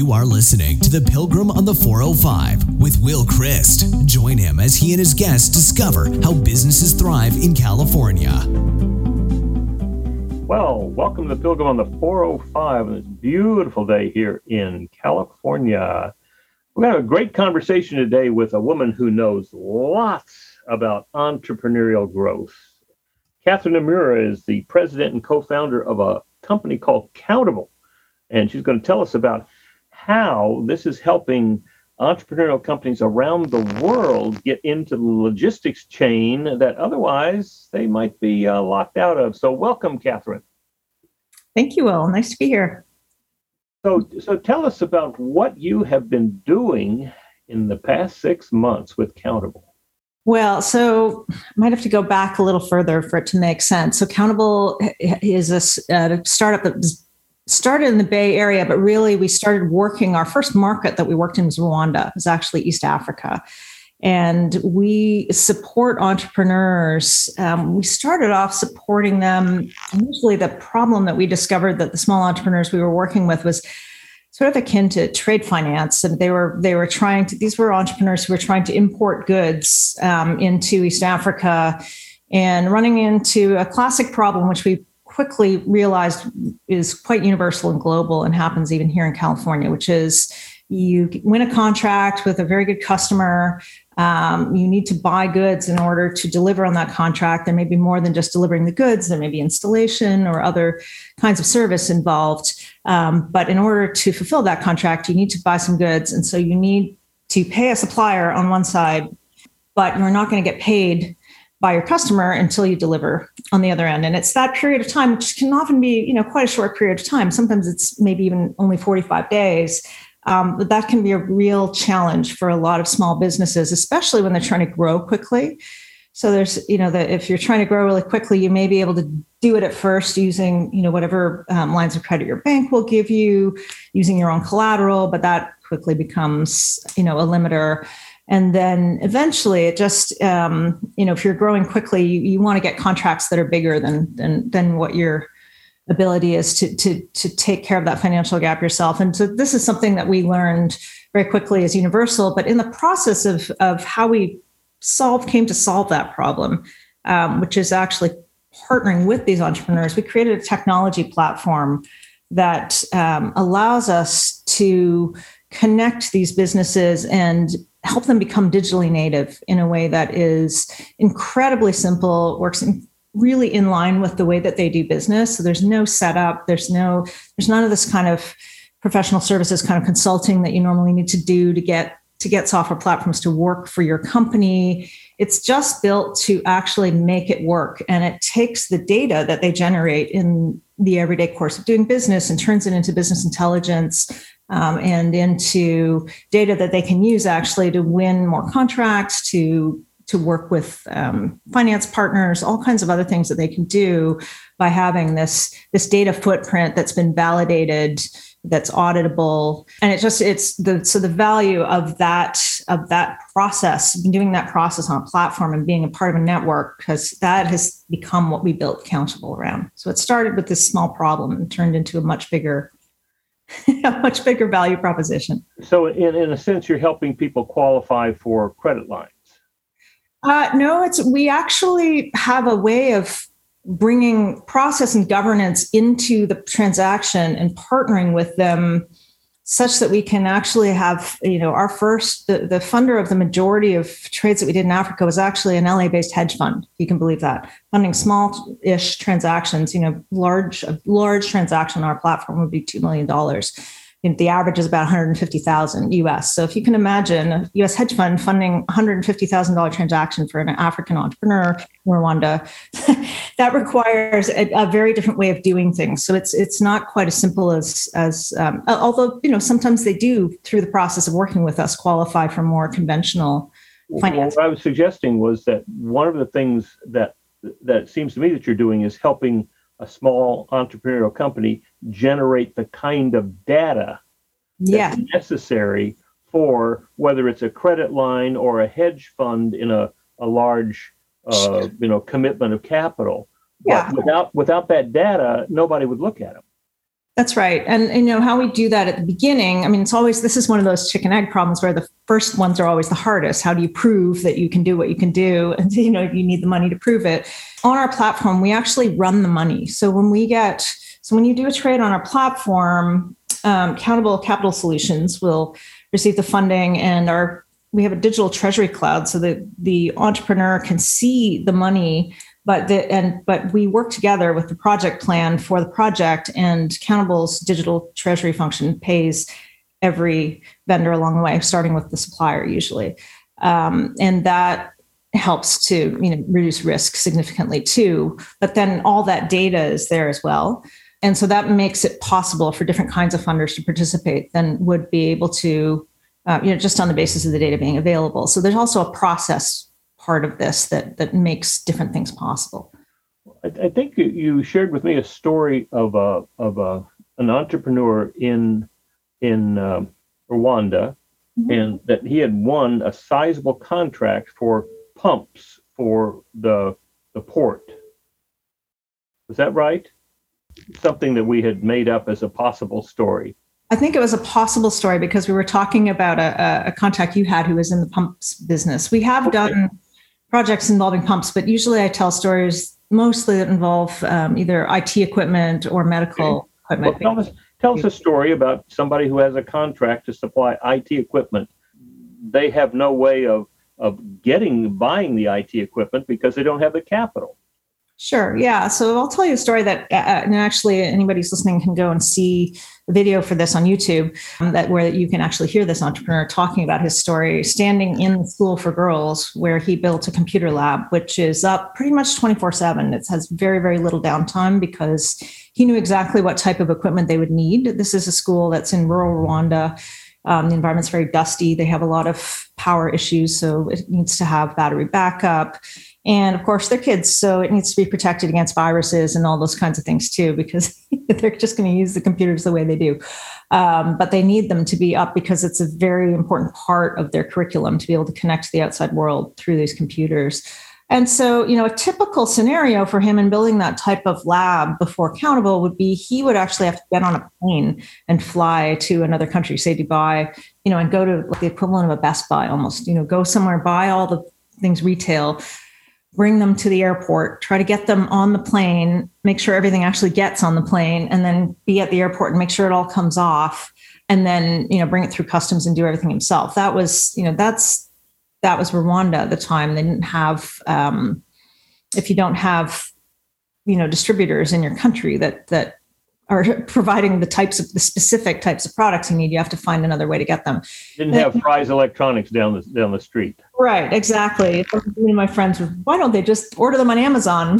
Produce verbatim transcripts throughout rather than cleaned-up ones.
You are listening to The Pilgrim on the four oh five with Will Christ. Join him as he and his guests discover how businesses thrive in California. Well, welcome to The Pilgrim on the four oh five on this beautiful day here in California. We're going to have a great conversation today with a woman who knows lots about entrepreneurial growth. Catherine Nomura is the president and co-founder of a company called Countable, and she's going to tell us about how this is helping entrepreneurial companies around the world get into the logistics chain that otherwise they might be uh, locked out of. So welcome, Catherine. Thank you, Will. Nice to be here. So, so tell us about what you have been doing in the past six months with Countable. Well, so I might have to go back a little further for it to make sense. So Countable is a, a startup that was started in the Bay Area, but really we started working, our first market that we worked in was Rwanda. It was actually East Africa. And we support entrepreneurs. Um, we started off supporting them. Usually the problem that we discovered that the small entrepreneurs we were working with was sort of akin to trade finance. And they were they were trying to, these were entrepreneurs who were trying to import goods um, into East Africa and running into a classic problem, which we quickly realized is quite universal and global and happens even here in California, which is you win a contract with a very good customer. Um, you need to buy goods in order to deliver on that contract. There may be more than just delivering the goods. There may be installation or other kinds of service involved. Um, but in order to fulfill that contract, you need to buy some goods. And so you need to pay a supplier on one side, but you're not going to get paid by your customer until you deliver on the other end. And it's that period of time, which can often be, you know, quite a short period of time. Sometimes it's maybe even only forty-five days. Um, but that can be a real challenge for a lot of small businesses, especially when they're trying to grow quickly. So there's, you know, that if you're trying to grow really quickly, you may be able to do it at first using, you know, whatever um, lines of credit your bank will give you, using your own collateral, but that quickly becomes, you know, a limiter. And then eventually it just, um, you know, if you're growing quickly, you, you want to get contracts that are bigger than, than, than what your ability is to, to, to take care of that financial gap yourself. And so this is something that we learned very quickly as Universal, but in the process of, of how we solved, came to solve that problem, um, which is actually partnering with these entrepreneurs, we created a technology platform that um, allows us to connect these businesses and help them become digitally native in a way that is incredibly simple, works in, really in line with the way that they do business. So there's no setup, there's no, there's none of this kind of professional services kind of consulting that you normally need to do to get to get software platforms to work for your company. It's just built to actually make it work. And it takes the data that they generate in the everyday course of doing business and turns it into business intelligence um, and into data that they can use actually to win more contracts, to to work with um, finance partners, all kinds of other things that they can do by having this, this data footprint that's been validated, that's auditable. And it just, it's the, so the value of that, of that process, doing that process on a platform and being a part of a network, because that has become what we built Countable around. So it started with this small problem and turned into a much bigger, a much bigger value proposition. So in, in a sense, you're helping people qualify for credit lines. Uh, no, it's we actually have a way of bringing process and governance into the transaction and partnering with them such that we can actually have, you know, our first, the, the funder of the majority of trades that we did in Africa was actually an L A-based hedge fund. You can believe that. Funding small-ish transactions, you know, large, a large transaction on our platform would be two million dollars. The average is about one hundred fifty thousand U S. So if you can imagine a U S hedge fund funding one hundred fifty thousand dollars transaction for an African entrepreneur in Rwanda, that requires a, a very different way of doing things. So it's it's not quite as simple as, as um, although, you know, sometimes they do, through the process of working with us, qualify for more conventional finance. What I was suggesting was that one of the things that that seems to me that you're doing is helping a small entrepreneurial company generate the kind of data that's yeah. necessary for whether it's a credit line or a hedge fund in a, a large uh, you know, commitment of capital. Yeah. But without without that data, nobody would look at them. That's right. And, and, you know, how we do that at the beginning, I mean, it's always, this is one of those chicken egg problems where the first ones are always the hardest. How do you prove that you can do what you can do? And, you know, you need the money to prove it. On our platform, we actually run the money. So when we get, so when you do a trade on our platform, um, Countable Capital Solutions will receive the funding, and our, we have a digital treasury cloud so that the entrepreneur can see the money. But the, and but we work together with the project plan for the project, and Countable's digital treasury function pays every vendor along the way, starting with the supplier usually, um, and that helps to you know reduce risk significantly too. But then all that data is there as well, and so that makes it possible for different kinds of funders to participate than would be able to, uh, you know, just on the basis of the data being available. So there's also a process part of this that that makes different things possible. I, I think you shared with me a story of a of a an entrepreneur in in um, Rwanda, mm-hmm. and that he had won a sizable contract for pumps for the the port. Was that right? Something that we had made up as a possible story. I think it was a possible story because we were talking about a, a contact you had who was in the pumps business. We have okay. done projects involving pumps, but usually I tell stories mostly that involve um, either I T equipment or medical okay. equipment. Well, tell us, tell us a story about somebody who has a contract to supply I T equipment. They have no way of, of getting, buying the I T equipment because they don't have the capital. Sure. Yeah. So I'll tell you a story that, uh, and actually anybody who's listening can go and see the video for this on YouTube, um, that where you can actually hear this entrepreneur talking about his story, standing in the school for girls where he built a computer lab, which is up pretty much twenty-four seven. It has very, very little downtime because he knew exactly what type of equipment they would need. This is a school that's in rural Rwanda. Um, the environment's very dusty. They have a lot of power issues, so it needs to have battery backup. And of course, they're kids, so it needs to be protected against viruses and all those kinds of things too, because they're just going to use the computers the way they do. Um, but they need them to be up because it's a very important part of their curriculum to be able to connect to the outside world through these computers. And so, you know, a typical scenario for him in building that type of lab before Countable would be he would actually have to get on a plane and fly to another country, say Dubai, you know, and go to like the equivalent of a Best Buy almost, you know, go somewhere, buy all the things retail, bring them to the airport, try to get them on the plane, make sure everything actually gets on the plane, and then be at the airport and make sure it all comes off, and then, you know, bring it through customs and do everything himself. That was, you know, that's, that was Rwanda at the time. They didn't have, um, if you don't have, you know, distributors in your country that, that are providing the types of the specific types of products you need, you have to find another way to get them. Didn't have Fry's Electronics down the down the street. Right, exactly. One of my friends was, why don't they just order them on Amazon?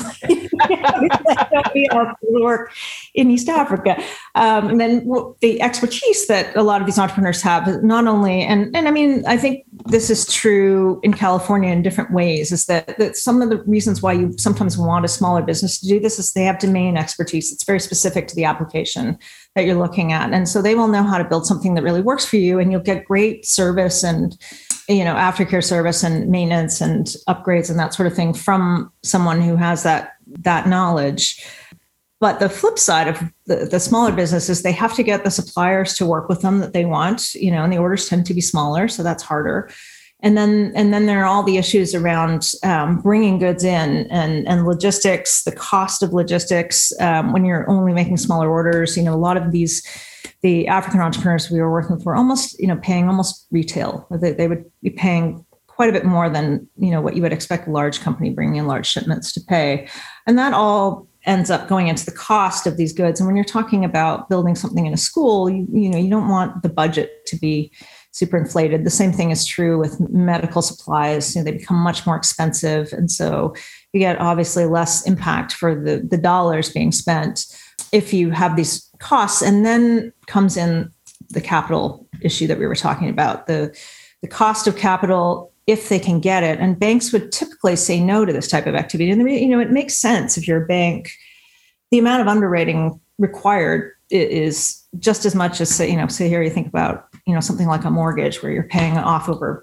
Work in East Africa. Um, and then the expertise that a lot of these entrepreneurs have, not only, and and I mean, I think this is true in California in different ways, is that, that some of the reasons why you sometimes want a smaller business to do this is they have domain expertise. It's very specific to the application that you're looking at. And so they will know how to build something that really works for you, and you'll get great service and, you know, aftercare service and maintenance and upgrades and that sort of thing from someone who has that, that knowledge. But the flip side of the, the smaller businesses, they have to get the suppliers to work with them that they want, you know, and the orders tend to be smaller, so that's harder. And then, and then there are all the issues around um, bringing goods in and, and logistics, the cost of logistics um, when you're only making smaller orders. You know, a lot of these, the African entrepreneurs we were working for, almost, you know, paying almost retail. They, they would be paying quite a bit more than, you know, what you would expect a large company bringing in large shipments to pay. And that all ends up going into the cost of these goods. And when you're talking about building something in a school, you, you know, you don't want the budget to be super inflated. The same thing is true with medical supplies. You know, they become much more expensive. And so you get obviously less impact for the, the dollars being spent if you have these costs. And then comes in the capital issue that we were talking about, the, the cost of capital, if they can get it. And banks would typically say no to this type of activity. And, you know, it makes sense if you're a bank. The amount of underwriting required is just as much as, say, you know, say here you think about, you know, something like a mortgage where you're paying off over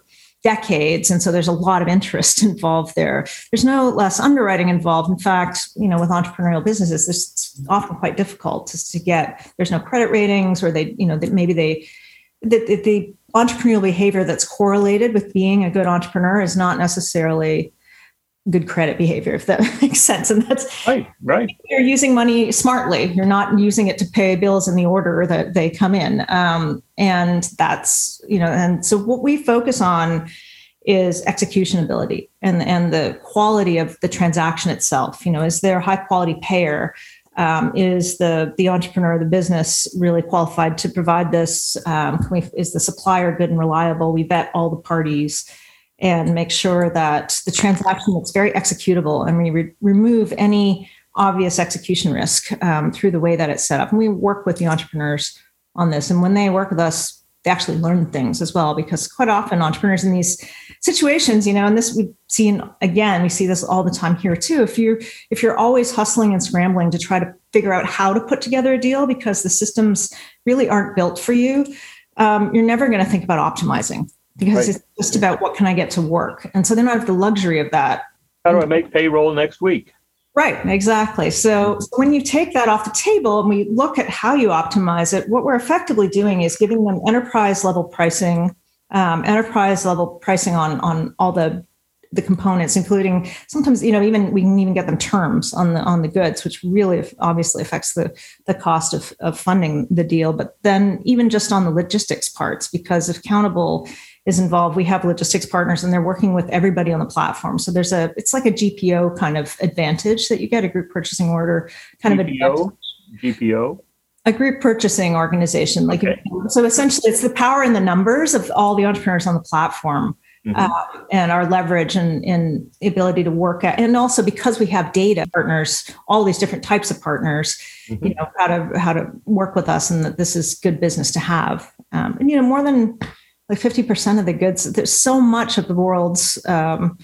decades. And so there's a lot of interest involved there. There's no less underwriting involved. In fact, you know, with entrepreneurial businesses, it's often quite difficult to, to get, there's no credit ratings, or they, you know, that maybe they, the, the, the entrepreneurial behavior that's correlated with being a good entrepreneur is not necessarily good credit behavior, if that makes sense. And that's right, right. You're using money smartly. You're not using it to pay bills in the order that they come in. Um, and that's, you know, and so what we focus on is execution ability and, and the quality of the transaction itself. You know, is there a high quality payer? Um, is the the entrepreneur, the business really qualified to provide this? Um, can we, is the supplier good and reliable? We vet all the parties and make sure that the transaction is very executable, and we re- remove any obvious execution risk um, through the way that it's set up. And we work with the entrepreneurs on this. And when they work with us, they actually learn things as well, because quite often entrepreneurs in these situations, you know, and this we've seen, again, we see this all the time here too. If you're, if you're always hustling and scrambling to try to figure out how to put together a deal because the systems really aren't built for you, um, you're never going to think about optimizing. Because right. It's just about what can I get to work. And so they don't have the luxury of that. How do I make payroll next week? Right, exactly. So, so when you take that off the table and we look at how you optimize it, what we're effectively doing is giving them enterprise level pricing, um, enterprise level pricing on, on all the, the components, including sometimes, you know, even we can even get them terms on the on the goods, which really obviously affects the, the cost of, of funding the deal. But then even just on the logistics parts, because if Countable is involved, we have logistics partners and they're working with everybody on the platform. So there's a, it's like a G P O kind of advantage that you get, a group purchasing order kind G P O? of advantage. G P O? A group purchasing organization. Like, okay. So essentially it's the power and the numbers of all the entrepreneurs on the platform. Mm-hmm. Uh, and our leverage and, and ability to work at, and also because we have data partners, all these different types of partners, mm-hmm. you know, how to, how to work with us, and that this is good business to have. Um, and, you know, more than like fifty percent of the goods, there's so much of the world's um,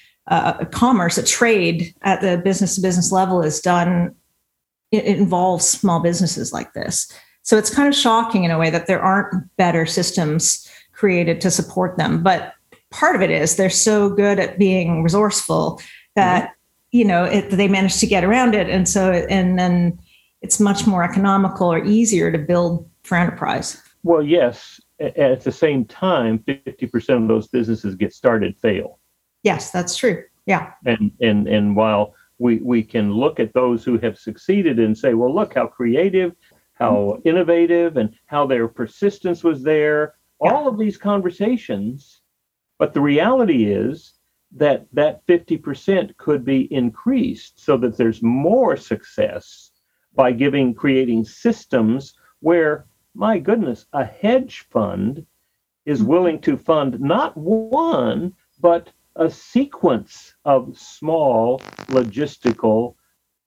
uh, commerce, a trade at the business to business level is done. It, it involves small businesses like this. So it's kind of shocking in a way that there aren't better systems created to support them. But part of it is they're so good at being resourceful that, mm-hmm. you know, it, they manage to get around it. And so, and then it's much more economical or easier to build for enterprise. Well, yes. At the same time, fifty percent of those businesses get started fail. Yes, that's true. Yeah. And and and while we, we can look at those who have succeeded and say, well, look how creative, how mm-hmm. innovative, and how their persistence was there, yeah. all of these conversations. But the reality is that that fifty percent could be increased so that there's more success by giving, creating systems where, my goodness, a hedge fund is willing to fund not one, but a sequence of small logistical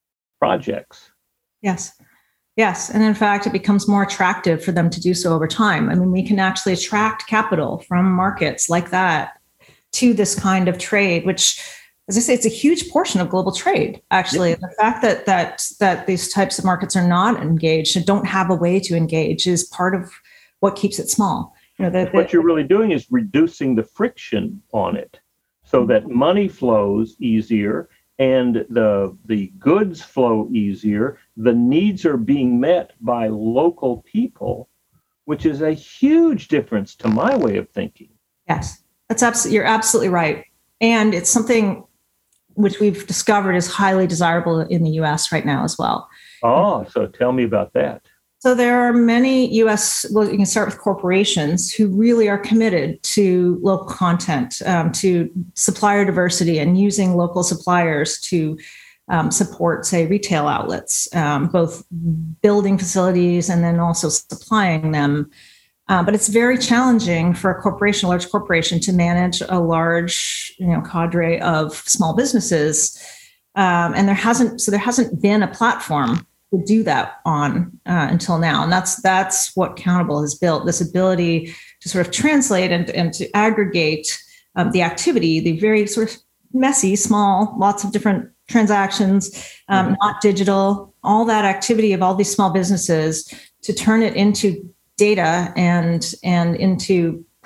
projects. Yes. Yes. And in fact, it becomes more attractive for them to do so over time. I mean, we can actually attract capital from markets like that to this kind of trade, which, as I say, it's a huge portion of global trade, actually. Yep. The fact that that that these types of markets are not engaged and don't have a way to engage is part of what keeps it small. You know, the, the, what you're really doing is reducing the friction on it so that money flows easier and the the goods flow easier. The needs are being met by local people, which is a huge difference to my way of thinking. Yes, that's absolutely, you're absolutely right. And it's something which we've discovered is highly desirable in the U S right now as well. Oh, so tell me about that. So there are many U S, well, you can start with corporations who really are committed to local content, um, to supplier diversity, and using local suppliers to um, support, say, retail outlets, um, both building facilities and then also supplying them. Uh, but it's very challenging for a corporation, a large corporation, to manage a large, you know, cadre of small businesses. Um, and there hasn't, so there hasn't been a platform to do that on uh, until now. And that's that's what Countable has built, this ability to sort of translate and, and to aggregate um, the activity, the very sort of messy, small, lots of different transactions, um, mm-hmm. not digital, all that activity of all these small businesses, to turn it into data and and into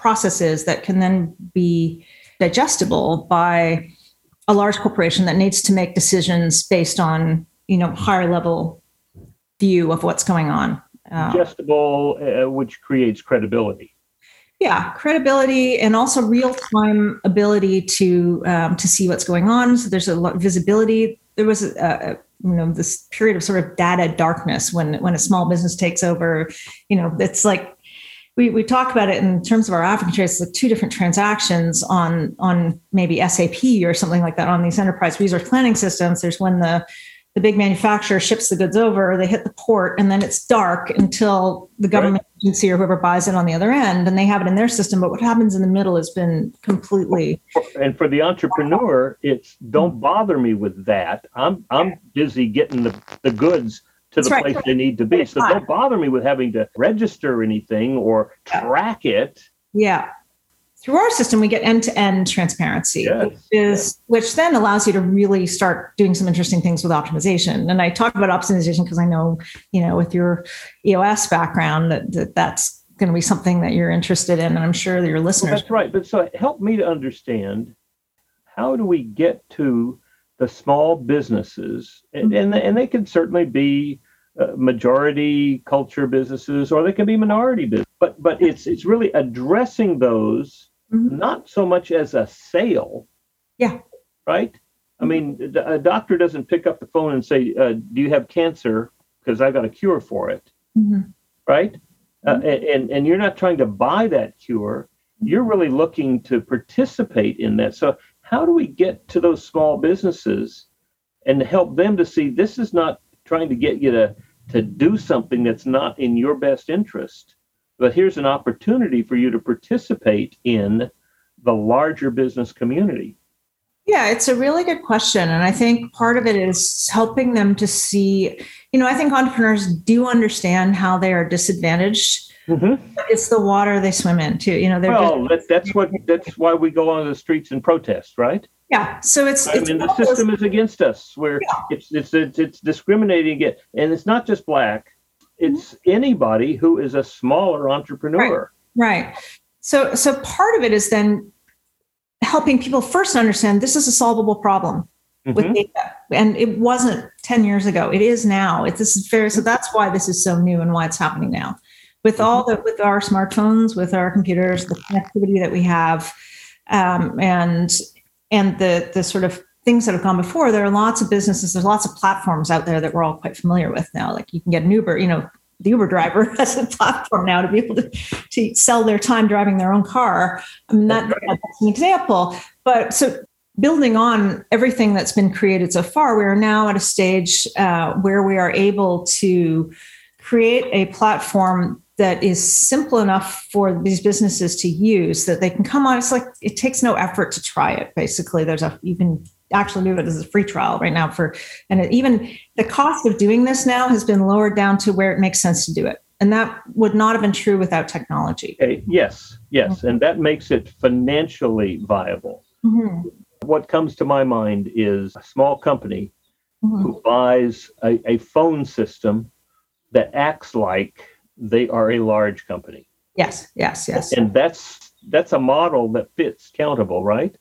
processes that can then be digestible by a large corporation that needs to make decisions based on, you know, higher level view of what's going on. Uh, Digestible, uh, which creates credibility. Yeah, credibility and also real-time ability to um, to see what's going on. So there's a lot of visibility. There was a, a you know this period of sort of data darkness when when a small business takes over. You know, it's like we we talk about it in terms of our African trades, like two different transactions on on maybe S A P or something like that on these enterprise resource planning systems. There's when the the big manufacturer ships the goods over, they hit the port, and then it's dark until the government right. agency or whoever buys it on the other end, and they have it in their system. But what happens in the middle has been completely. And for the entrepreneur, it's don't bother me with that. I'm I'm busy getting the, the goods to the That's place right. they need to be. So don't bother me with having to register anything or track it. Yeah. Through our system, we get end-to-end transparency, yes. which is which then allows you to really start doing some interesting things with optimization. And I talk about optimization because I know, you know, with your E O S background, that, that that's going to be something that you're interested in, and I'm sure that your listeners. Well, that's right. But so help me to understand, how do we get to the small businesses, and and, and they can certainly be uh, majority culture businesses, or they can be minority business. But but it's it's really addressing those. Mm-hmm. Not so much as a sale. Yeah. Right? I mean, a doctor doesn't pick up the phone and say, uh, do you have cancer? Because I got a cure for it. Mm-hmm. Right? Mm-hmm. Uh, and, and you're not trying to buy that cure. You're really looking to participate in that. So how do we get to those small businesses and help them to see this is not trying to get you to, to do something that's not in your best interest? But here's an opportunity for you to participate in the larger business community. Yeah, it's a really good question. And I think part of it is helping them to see, you know, I think entrepreneurs do understand how they are disadvantaged. Mm-hmm. It's the water they swim in too. You know, they're well, just, that, that's what that's why we go on the streets and protest, right? Yeah. So it's, I it's mean, the system is against us. Where yeah. it's, it's it's it's discriminating against, and it's not just Black. It's anybody who is a smaller entrepreneur. Right. right. So, so part of it is then helping people first understand this is a solvable problem mm-hmm. with data. And it wasn't ten years ago. It is now. It, this is very, so that's why this is so new and why it's happening now. With mm-hmm. all the, with our smartphones, with our computers, the connectivity that we have, um, and, and the, the sort of things that have gone before, there are lots of businesses, there's lots of platforms out there that we're all quite familiar with now. Like you can get an Uber, you know, the Uber driver has a platform now to be able to, to sell their time driving their own car. I mean, that, that's an example. But so building on everything that's been created so far, we are now at a stage uh, where we are able to create a platform that is simple enough for these businesses to use that they can come on. It's like, it takes no effort to try it. Basically, there's a, you can actually do it as a free trial right now for, and it, even the cost of doing this now has been lowered down to where it makes sense to do it. And that would not have been true without technology. Okay. Yes, yes. Mm-hmm. And that makes it financially viable. Mm-hmm. What comes to my mind is a small company mm-hmm. who buys a, a phone system that acts like they are a large company. Yes, yes, yes. And that's that's a model that fits Countable, right?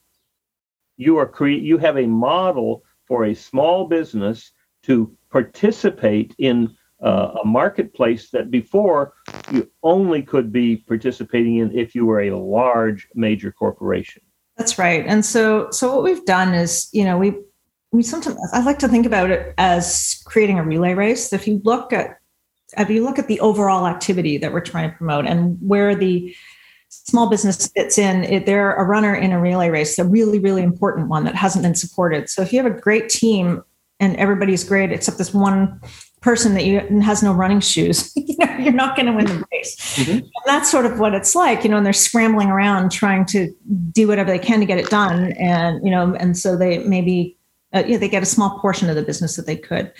You are cre- you have a model for a small business to participate in uh, a marketplace that before you only could be participating in if you were a large major corporation. That's right. And so so what we've done is, you know, we we sometimes I like to think about it as creating a relay race. If you look at if you look at the overall activity that we're trying to promote and where the small business fits in, it, they're a runner in a relay race, a really, really important one that hasn't been supported. So if you have a great team and everybody's great except this one person that you has no running shoes, you know, you're not going to win the race. Mm-hmm. And that's sort of what it's like, you know, and they're scrambling around trying to do whatever they can to get it done. And, you know, and so they maybe, uh, you know, they get a small portion of the business that they could.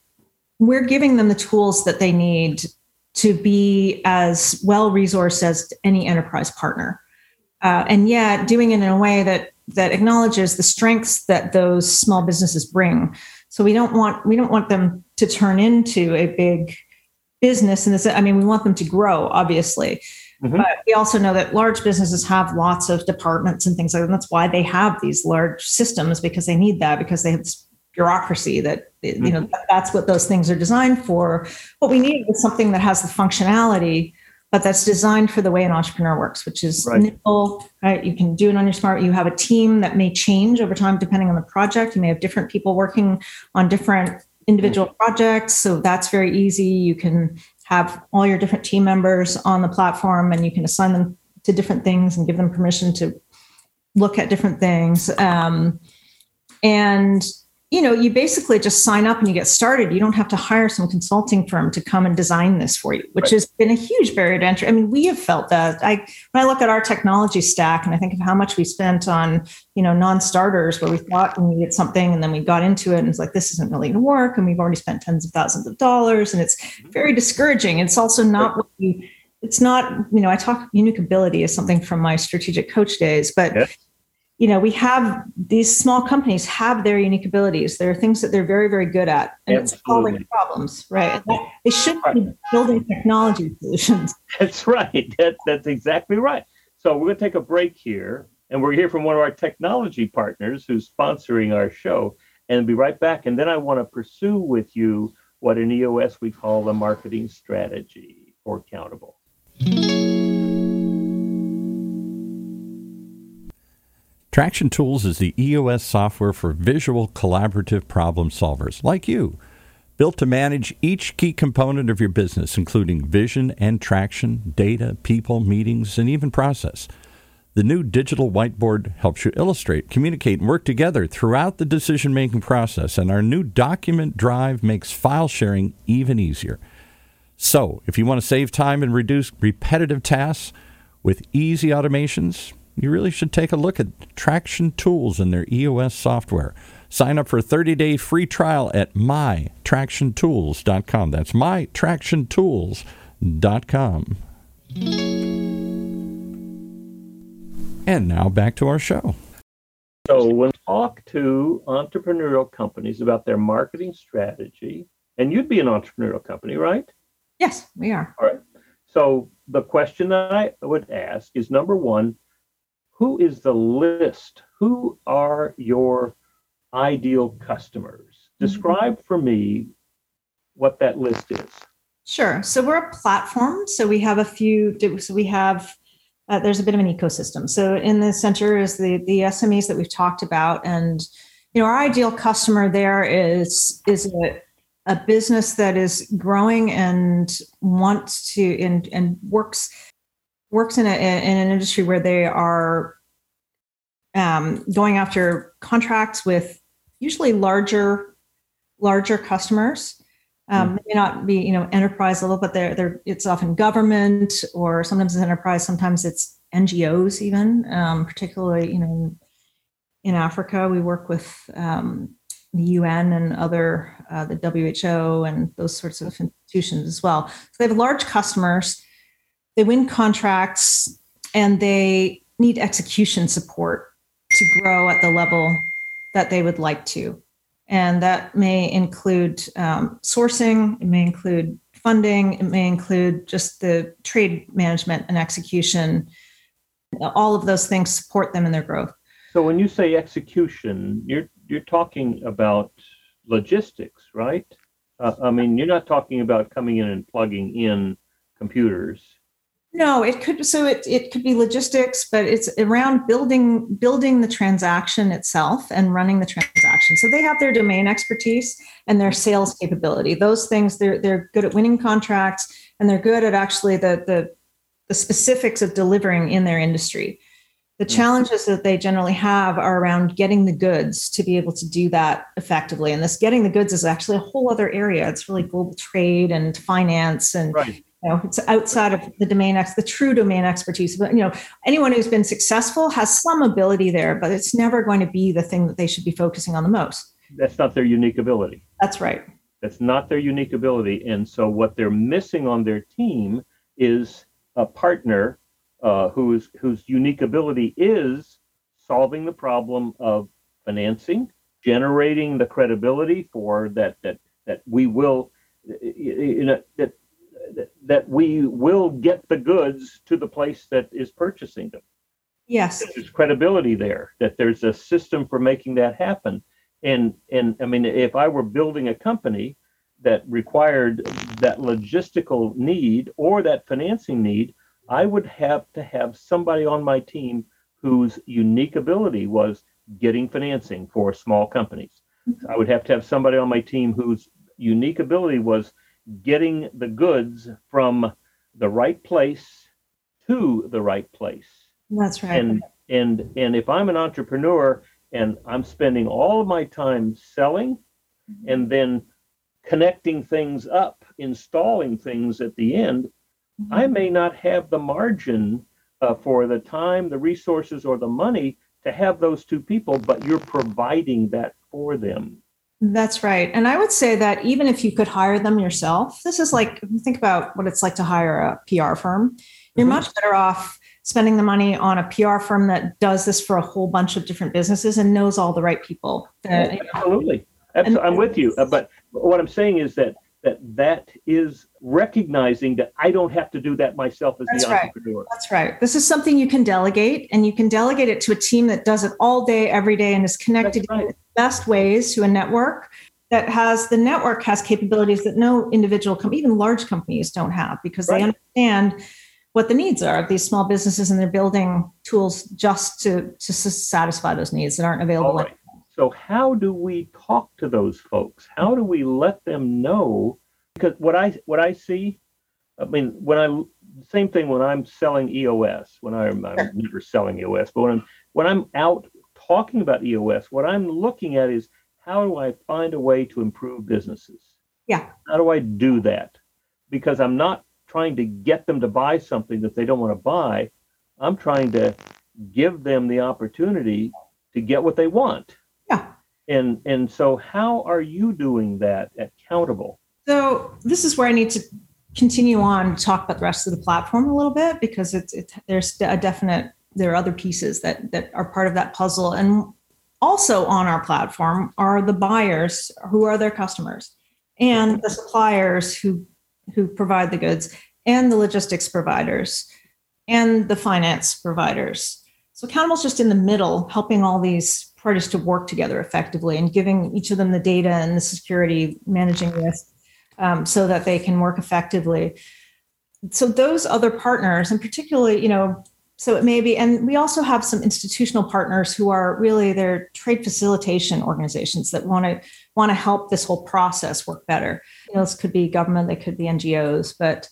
We're giving them the tools that they need to be as well-resourced as any enterprise partner. Uh, and yet doing it in a way that that acknowledges the strengths that those small businesses bring. So we don't want we don't want them to turn into a big business in this. I mean, we want them to grow, obviously. Mm-hmm. But we also know that large businesses have lots of departments and things like that. And that's why they have these large systems, because they need that, because they have this bureaucracy that, you know, that's what those things are designed for. What we need is something that has the functionality, but that's designed for the way an entrepreneur works, which is right. nimble, right? You can do it on your smart. You have a team that may change over time depending on the project. You may have different people working on different individual mm-hmm. projects. So that's very easy. You can have all your different team members on the platform, and you can assign them to different things and give them permission to look at different things. Um, and you know, you basically just sign up and you get started. You don't have to hire some consulting firm to come and design this for you, which right. has been a huge barrier to entry. I mean, we have felt that. I when I look at our technology stack and I think of how much we spent on, you know, non-starters, where we thought we needed something and then we got into it and it's like, this isn't really going to work, and we've already spent tens of thousands of dollars, and it's very discouraging. It's also not right. what we. It's not, you know, I talk unique ability as something from my strategic coach days, but. Yeah. You know, we have these small companies have their unique abilities. There are things that they're very, very good at, and Absolutely. It's solving problems, right? They shouldn't be building technology solutions. That's right. That, that's exactly right. So we're going to take a break here, and we're here from one of our technology partners who's sponsoring our show, and be right back. And then I want to pursue with you what in E O S we call a marketing strategy for Countable. Traction Tools is the E O S software for visual collaborative problem solvers like you, built to manage each key component of your business, including vision and traction, data, people, meetings, and even process. The new digital whiteboard helps you illustrate, communicate, and work together throughout the decision-making process, and our new document drive makes file sharing even easier. So, if you want to save time and reduce repetitive tasks with easy automations, you really should take a look at Traction Tools and their E O S software. Sign up for a thirty-day free trial at my traction tools dot com. That's my traction tools dot com. And now back to our show. So when we talk to entrepreneurial companies about their marketing strategy, and you'd be an entrepreneurial company, right? Yes, we are. All right. So the question that I would ask is, number one, who is the list? Who are your ideal customers? Describe mm-hmm. for me what that list is. Sure. So we're a platform. So we have a few, so we have, uh, there's a bit of an ecosystem. So in the center is the, the S M Es that we've talked about. And, you know, our ideal customer there is, is a, a business that is growing and wants to, and, and works works in, a, in an industry where they are um, going after contracts with usually larger, larger customers. Um, mm. May not be, you know, enterprise level, but they're, they're, it's often government, or sometimes it's enterprise, sometimes it's N G Os even, um, particularly, you know, in Africa, we work with um, the U N and other, uh, the W H O and those sorts of institutions as well. So they have large customers. They win contracts, and they need execution support to grow at the level that they would like to. And that may include um, sourcing, it may include funding, it may include just the trade management and execution. All of those things support them in their growth. So when you say execution, you're you're talking about logistics, right? Uh, I mean, you're not talking about coming in and plugging in computers. No, it could. So it, it could be logistics, but it's around building building the transaction itself and running the transaction. So they have their domain expertise and their sales capability. Those things, they're they're good at winning contracts, and they're good at actually the the, the specifics of delivering in their industry. The challenges that they generally have are around getting the goods to be able to do that effectively. And this getting the goods is actually a whole other area. It's really global trade and finance, and right. You know, it's outside of the domain, ex, the true domain expertise. But, you know, anyone who's been successful has some ability there, but it's never going to be the thing that they should be focusing on the most. That's not their unique ability. That's right. That's not their unique ability. And so what they're missing on their team is a partner uh, whose whose unique ability is solving the problem of financing, generating the credibility for that that that we will, you know, that th- that we will get the goods to the place that is purchasing them. Yes. There's credibility there, that there's a system for making that happen. And, and I mean, if I were building a company that required that logistical need or that financing need, I would have to have somebody on my team whose unique ability was getting financing for small companies. Mm-hmm. I would have to have somebody on my team whose unique ability was getting the goods from the right place to the right place. That's right. And and and if I'm an entrepreneur and I'm spending all of my time selling mm-hmm. and then connecting things up, installing things at the end, mm-hmm. I may not have the margin uh, for the time, the resources, or the money to have those two people, but you're providing that for them. That's right. And I would say that even if you could hire them yourself, this is like, if you think about what it's like to hire a P R firm, you're mm-hmm. much better off spending the money on a P R firm that does this for a whole bunch of different businesses and knows all the right people. That, oh, absolutely. Absolutely. I'm with you. Uh, but what I'm saying is that that that is recognizing that I don't have to do that myself as That's the right. entrepreneur. That's right. This is something you can delegate, and you can delegate it to a team that does it all day, every day, and is connected right. in the best ways to a network that has, the network has capabilities that no individual company, even large companies, don't have, because right. they understand what the needs are of these small businesses, and they're building tools just to, to satisfy those needs that aren't available. All right. So how do we talk to those folks? How do we let them know? Because what I what I see, I mean, when I same thing when I'm selling E O S. When I'm, I'm never selling E O S, but when I'm when I'm out talking about E O S, what I'm looking at is how do I find a way to improve businesses? Yeah. How do I do that? Because I'm not trying to get them to buy something that they don't want to buy. I'm trying to give them the opportunity to get what they want. Yeah. And and so how are you doing that at Countable? So this is where I need to continue on to talk about the rest of the platform a little bit, because it's, it's there's a definite, there are other pieces that that are part of that puzzle. And also on our platform are the buyers who are their customers, and the suppliers who who provide the goods, and the logistics providers, and the finance providers. So Countable's just in the middle, helping all these parties to work together effectively and giving each of them the data and the security, managing risk, um, so that they can work effectively. So those other partners, and particularly, you know, so it may be, and we also have some institutional partners who are really, they're trade facilitation organizations that want to want to help this whole process work better. You know, this could be government, they could be N G Os, but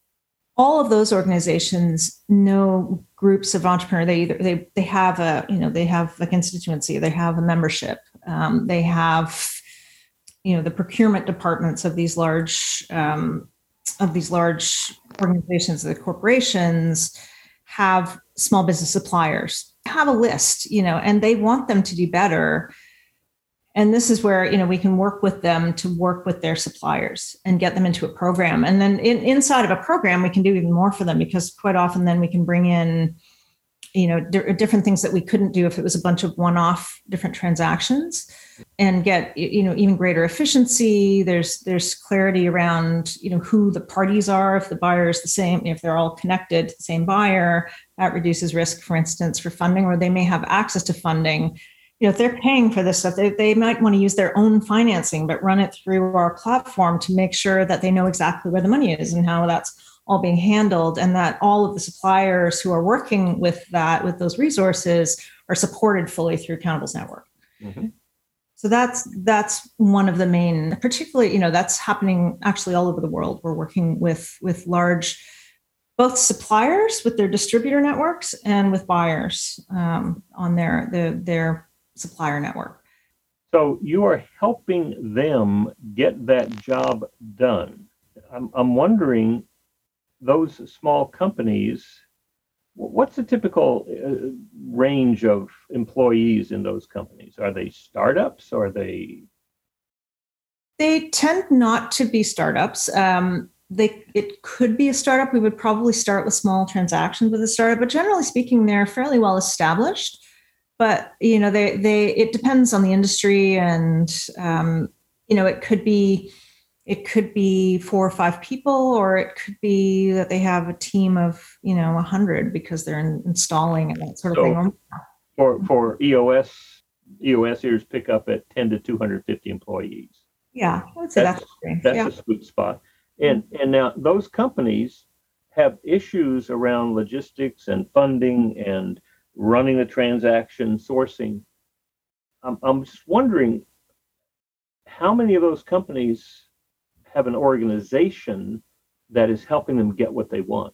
all of those organizations know groups of entrepreneurs. They either they they have a, you know, they have a constituency, they have a membership, um, they have, you know, the procurement departments of these large um, of these large organizations, the corporations have small business suppliers, have a list, you know, and they want them to do better. And this is where, you know, we can work with them to work with their suppliers and get them into a program. And then in, inside of a program, we can do even more for them, because quite often then we can bring in, you know, d- different things that we couldn't do if it was a bunch of one-off different transactions, and get, you know, even greater efficiency. There's there's clarity around, you know, who the parties are. If the buyer is the same, if they're all connected to the same buyer, that reduces risk, for instance, for funding, or they may have access to funding. You know, if they're paying for this stuff, they, they might want to use their own financing, but run it through our platform to make sure that they know exactly where the money is and how that's all being handled, and that all of the suppliers who are working with that, with those resources, are supported fully through Countable's network. Mm-hmm. So that's that's one of the main, particularly, you know, that's happening actually all over the world. We're working with with large, both suppliers with their distributor networks and with buyers um, on their, their their supplier network. So you are helping them get that job done. I'm I'm wondering, those small companies, what's the typical uh, range of employees in those companies? Are they startups? Or are they? They tend not to be startups. Um, they it could be a startup. We would probably start with small transactions with a startup, but generally speaking, they're fairly well established. But you know, they they it depends on the industry, and um, you know, it could be. it could be four or five people, or it could be that they have a team of, you know, a hundred because they're in, installing and that sort of So thing. for for E O S, EOSers pick up at ten to two hundred fifty employees. Yeah, I would say That's that's that's yeah. a sweet spot. And and now those companies have issues around logistics and funding and running the transaction, sourcing. I'm I'm just wondering how many of those companies have an organization that is helping them get what they want.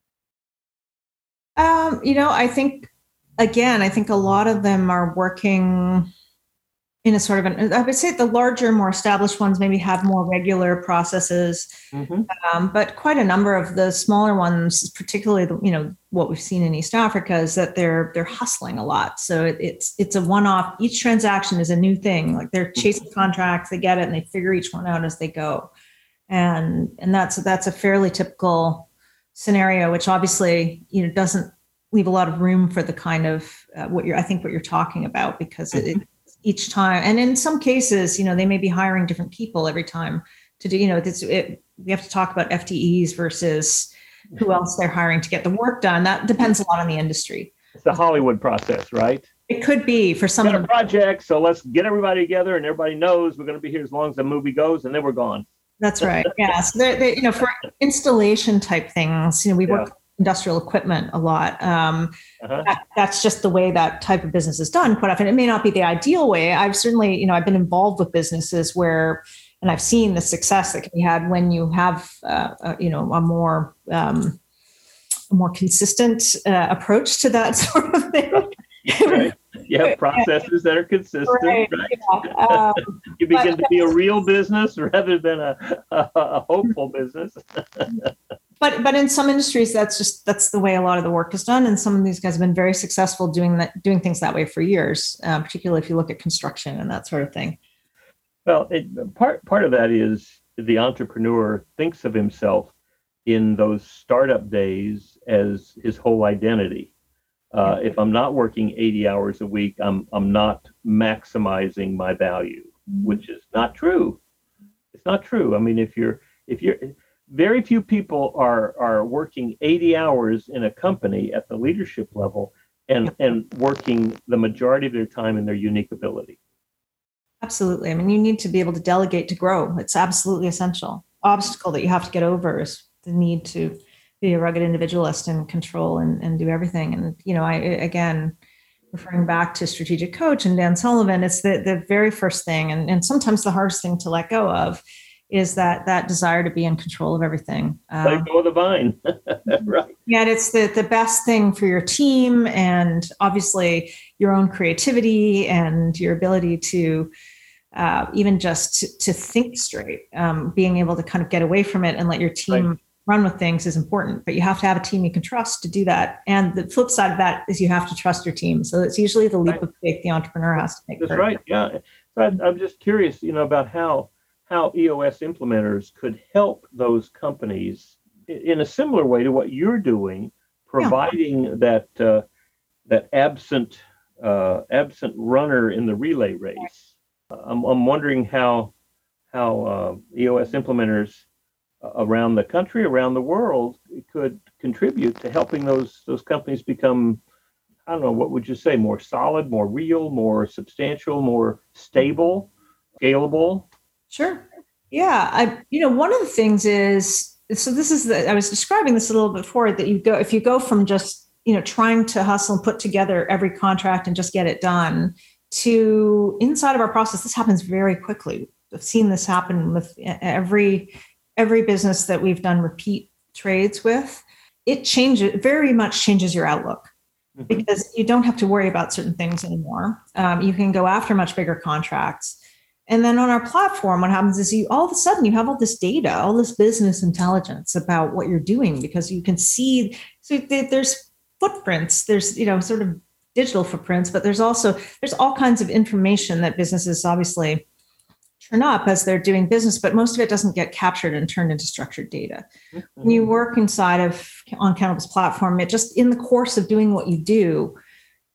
Um, you know, I think again, I think a lot of them are working in a sort of an, I would say the larger, more established ones maybe have more regular processes, Mm-hmm. um, but quite a number of the smaller ones, particularly the, you know, what we've seen in East Africa is that they're they're hustling a lot. So it, it's it's a one-off. Each transaction is a new thing. Like they're chasing contracts, they get it, and they figure each one out as they go. And and that's that's a fairly typical scenario, which obviously, you know, doesn't leave a lot of room for the kind of uh, what you're I think what you're talking about, because it, it each time, and in some cases, you know, they may be hiring different people every time to do, you know, this, it, we have to talk about F T Es versus who else they're hiring to get the work done. That depends a lot on the industry. It's the Hollywood process, right? It could be for some Got of a the project, so let's get everybody together, and everybody knows we're going to be here as long as the movie goes, and then we're gone. That's right. Yeah. So they're, they, you know, for installation type things, you know, we work Yeah. with industrial equipment a lot. Um, Uh-huh. that, that's just the way that type of business is done quite often. It may not be the ideal way. I've certainly, you know, I've been involved with businesses where, and I've seen the success that can be had when you have, uh, uh, you know, a more, um, a more consistent uh, approach to that sort of thing. Right. You have processes that are consistent, Right. right? Yeah. Um, You begin but- to be a real business rather than a, a, a hopeful business. But but in some industries, that's just that's the way a lot of the work is done. And some of these guys have been very successful doing that, doing things that way for years. Uh, particularly if you look at construction and that sort of thing. Well, it, part part of that is the entrepreneur thinks of himself in those startup days as his whole identity. Uh, if I'm not working eighty hours a week, I'm I'm not maximizing my value, which is not true. It's not true. I mean, if you're if you're very few people are are working eighty hours in a company at the leadership level and and working the majority of their time in their unique ability. Absolutely. I mean, you need to be able to delegate to grow. It's absolutely essential. Obstacle that you have to get over is the need to be a rugged individualist and control and, and do everything. And, you know, I, again, referring back to Strategic Coach and Dan Sullivan, it's the, the very first thing. And, and sometimes the hardest thing to let go of is that, that desire to be in control of everything. Let Um, go of the vine. Right. Yet it's the, the best thing for your team and obviously your own creativity and your ability to uh, even just to, to think straight. Um, being able to kind of get away from it and let your team Right. run with things is important, but you have to have a team you can trust to do that. And the flip side of that is you have to trust your team. So it's usually the leap Right. of faith the entrepreneur has to make. That's first. right. Yeah. So I, I'm just curious, you know, about how how E O S implementers could help those companies i- in a similar way to what you're doing, providing that uh, that absent uh, absent runner in the relay race. Uh, I'm, I'm wondering how how uh, E O S implementers uh, around the country, around the world, could contribute to helping those those companies become, I don't know, what would you say, more solid, more real, more substantial, more stable, scalable? Sure. Yeah. I, you know, one of the things is, so this is the, I was describing this a little bit before, that you go, if you go from just, you know, trying to hustle and put together every contract and just get it done to inside of our process, this happens very quickly. I've seen this happen with every, every business that we've done repeat trades with. It changes, very much changes your outlook. Because you don't have to worry about certain things anymore. Um, you can go after much bigger contracts. And then on our platform, what happens is you all of a sudden you have all this data, all this business intelligence about what you're doing, because you can see, so there's footprints, there's, you know, sort of digital footprints, but there's also, there's all kinds of information that businesses obviously turn up as they're doing business, but most of it doesn't get captured and turned into structured data. Mhm. When you work inside of On Countable's platform, it just in the course of doing what you do,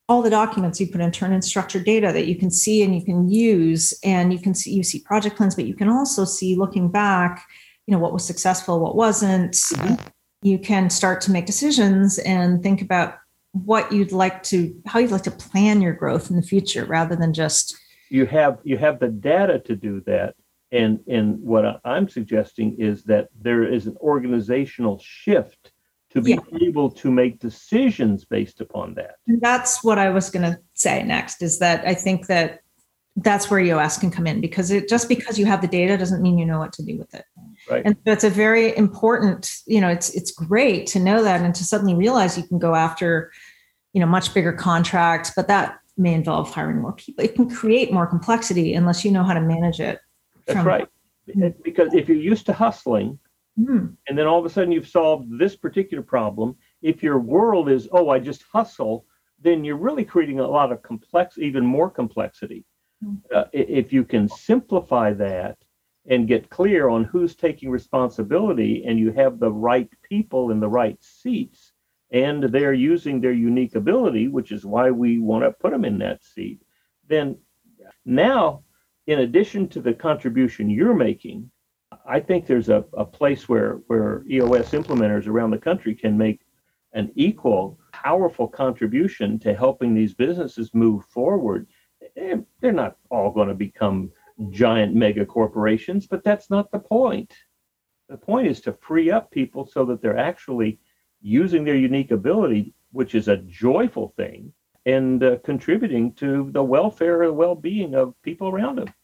all the documents you put in turn in structured data that you can see and you can use, and you can see you see project plans, but you can also see, looking back, you know, what was successful, what wasn't. Mm-hmm. Uh, you can start to make decisions and think about what you'd like to, how you'd like to plan your growth in the future, rather than just you have you have the data to do that. And and what I'm suggesting is that there is an organizational shift to be yeah. able to make decisions based upon that. And that's what I was going to say next, is that I think that that's where E O S can come in, because it just because you have the data doesn't mean you know what to do with it. Right. And so it's a very important, you know, it's it's great to know that and to suddenly realize you can go after, you know, much bigger contracts, but that may involve hiring more people. It can create more complexity unless you know how to manage it. That's right. It, because if you're used to hustling, mm-hmm. and then all of a sudden you've solved this particular problem, if your world is, oh, I just hustle, then you're really creating a lot of complex, even more complexity. Mm-hmm. Uh, if you can simplify that and get clear on who's taking responsibility, and you have the right people in the right seats, and they're using their unique ability, which is why we want to put them in that seat, then now, in addition to the contribution you're making, I think there's a, a place where, where E O S implementers around the country can make an equal, powerful contribution to helping these businesses move forward. And they're not all going to become giant mega corporations, but that's not the point. The point is to free up people so that they're actually using their unique ability, which is a joyful thing, and uh, contributing to the welfare and well-being of people around them.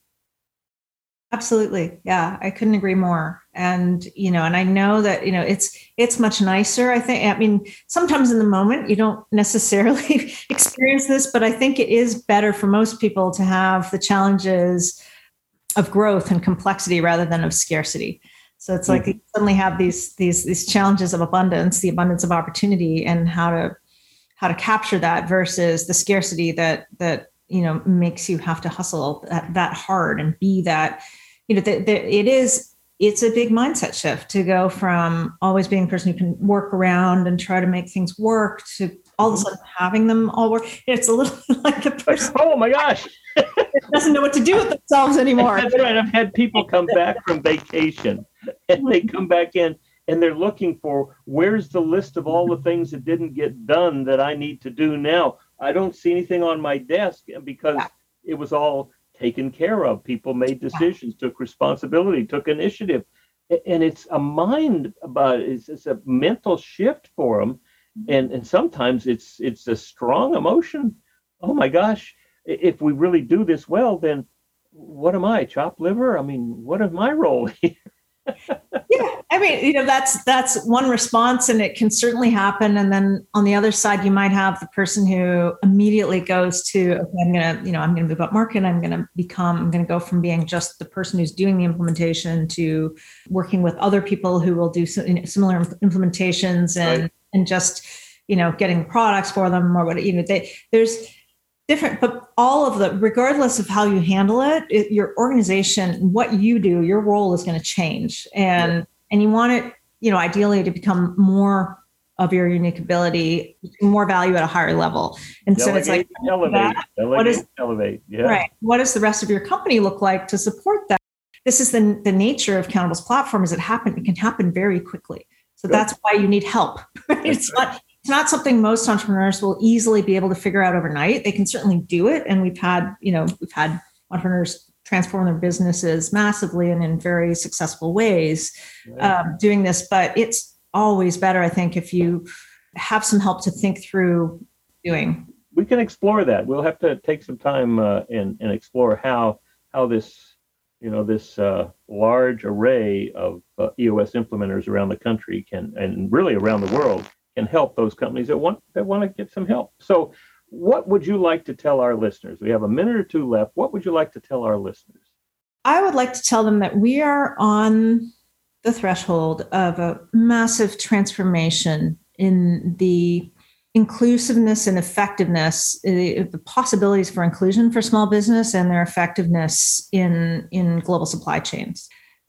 Absolutely. Yeah, I couldn't agree more. And, you know, and I know that, you know, it's, it's much nicer. I think, I mean, sometimes in the moment you don't necessarily experience this, but I think it is better for most people to have the challenges of growth and complexity rather than of scarcity. So it's like mm-hmm. you suddenly have these, these, these challenges of abundance, the abundance of opportunity, and how to, how to capture that versus the scarcity that, that, you know, makes you have to hustle that, that hard and be that, you know, the, the, it is, it's a big mindset shift to go from always being a person who can work around and try to make things work to all of a sudden having them all work. It's a little like a person. Oh my gosh. doesn't know what to do with themselves anymore. That's right. I've had people come back from vacation and they come back in and they're looking for, where's the list of all the things that didn't get done that I need to do now? I don't see anything on my desk, because yeah. it was all taken care of. People made decisions, yeah. took responsibility, took initiative. And it's a mind, but it's, it's a mental shift for them. And, and sometimes it's it's a strong emotion. Oh my gosh, if we really do this well, then what am I, chopped liver? I mean, what is my role here? Yeah, I mean, you know, that's that's one response, and it can certainly happen. And then on the other side, you might have the person who immediately goes to, okay, I'm gonna, you know, I'm gonna move up market. I'm gonna become, I'm gonna go from being just the person who's doing the implementation to working with other people who will do similar implementations and right. and just, you know, getting products for them or what, you know, they, there's different, but all of the, regardless of how you handle it, it your organization, what you do, your role is going to change. And, yeah. and you want it, you know, ideally to become more of your unique ability, more value at a higher level. And delegate, so it's like, elevate, that, delegate, what is, elevate. Yeah. Right. What does the rest of your company look like to support that? This is the, the nature of Countable's platform, is it happen, it can happen very quickly. So Good. That's why you need help. Right? It's right. not, It's not something most entrepreneurs will easily be able to figure out overnight. They can certainly do it. And we've had, you know, we've had entrepreneurs transform their businesses massively and in very successful ways right. um, doing this. But it's always better, I think, if you have some help to think through doing. We can explore that. We'll have to take some time uh, and, and explore how how this, you know, this uh, large array of uh, E O S implementers around the country can, and really around the world, can help those companies that want that want to get some help. So what would you like to tell our listeners? We have a minute or two left. What would you like to tell our listeners? I would like to tell them that we are on the threshold of a massive transformation in the inclusiveness and effectiveness, the possibilities for inclusion for small business and their effectiveness in, in global supply chains.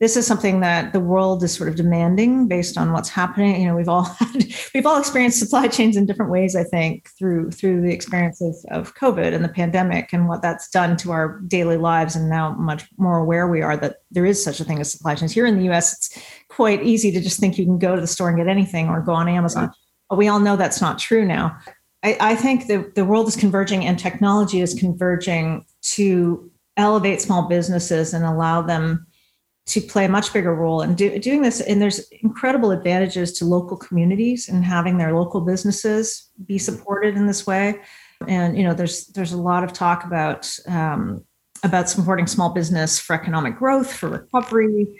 this is something that the world is sort of demanding based on what's happening. You know, we've all had, we've all experienced supply chains in different ways, I think, through through the experiences of COVID and the pandemic and what that's done to our daily lives, and now much more aware we are that there is such a thing as supply chains. Here in the U S, it's quite easy to just think you can go to the store and get anything or go on Amazon. Right. But we all know that's not true now. I, I think the, the world is converging and technology is converging to elevate small businesses and allow them to play a much bigger role in do, doing this. And there's incredible advantages to local communities and having their local businesses be supported in this way. And, you know, there's there's a lot of talk about um, about supporting small business for economic growth, for recovery,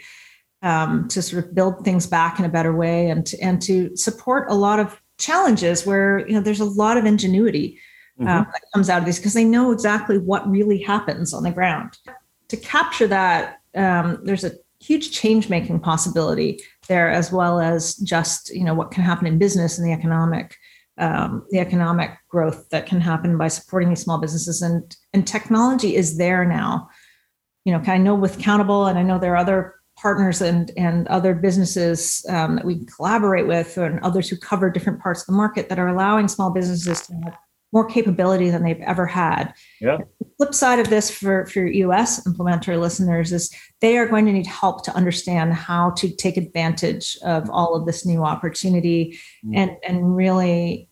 um, to sort of build things back in a better way, and to, and to support a lot of challenges where, you know, there's a lot of ingenuity um, mm-hmm. that comes out of these because they know exactly what really happens on the ground. To capture that, Um, there's a huge change-making possibility there, as well as just, you know, what can happen in business and the economic, um, the economic growth that can happen by supporting these small businesses. And and technology is there now. You know, I know with Countable, and I know there are other partners and and other businesses um, that we collaborate with, and others who cover different parts of the market that are allowing small businesses to have more capability than they've ever had. Yeah. The flip side of this for, for U S implementer listeners is they are going to need help to understand how to take advantage of all of this new opportunity mm. and, and really,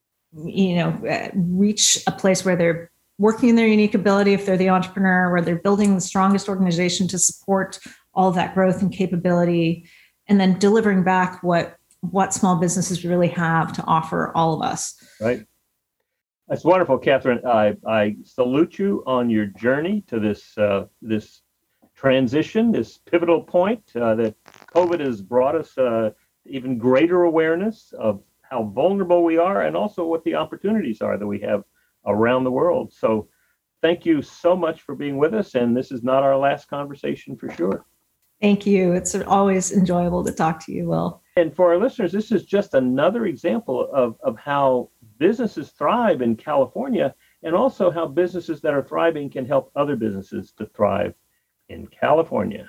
you know, reach a place where they're working in their unique ability if they're the entrepreneur, where they're building the strongest organization to support all of that growth and capability, and then delivering back what, what small businesses really have to offer all of us. Right. That's wonderful, Catherine. I, I salute you on your journey to this uh, this transition, this pivotal point uh, that COVID has brought us uh, even greater awareness of how vulnerable we are, and also what the opportunities are that we have around the world. So thank you so much for being with us. And this is not our last conversation for sure. Thank you. It's always enjoyable to talk to you, Will. And for our listeners, this is just another example of, of how businesses thrive in California, and also how businesses that are thriving can help other businesses to thrive in California.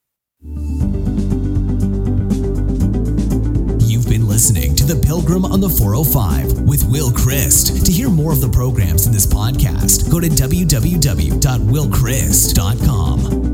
You've been listening to The Pilgrim on the four oh five with Will Christ. To hear more of the programs in this podcast, go to w w w dot will christ dot com.